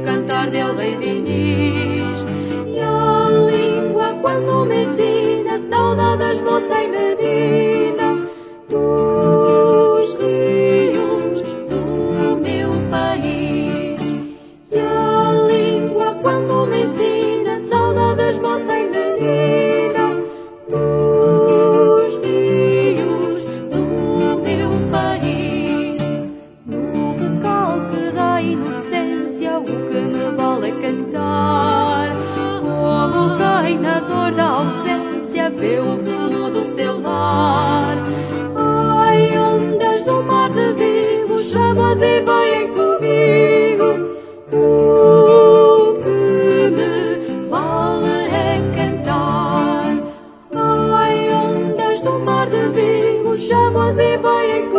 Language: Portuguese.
cantar del rei Dinis. E a língua quando me ensina, saudades vou sem medida dos rios do meu país. E a língua quando me ensina, saudades vou sem medida dos rios do meu país. No recalque da inocência, o que me vale é cantar. Como quem na dor da ausência vê o fumo do seu lar. Ai, ondas do mar de Vigo, chamas e vêm comigo. O que me vale é cantar. Ai, ondas do mar de Vigo, chamas e vêm comigo.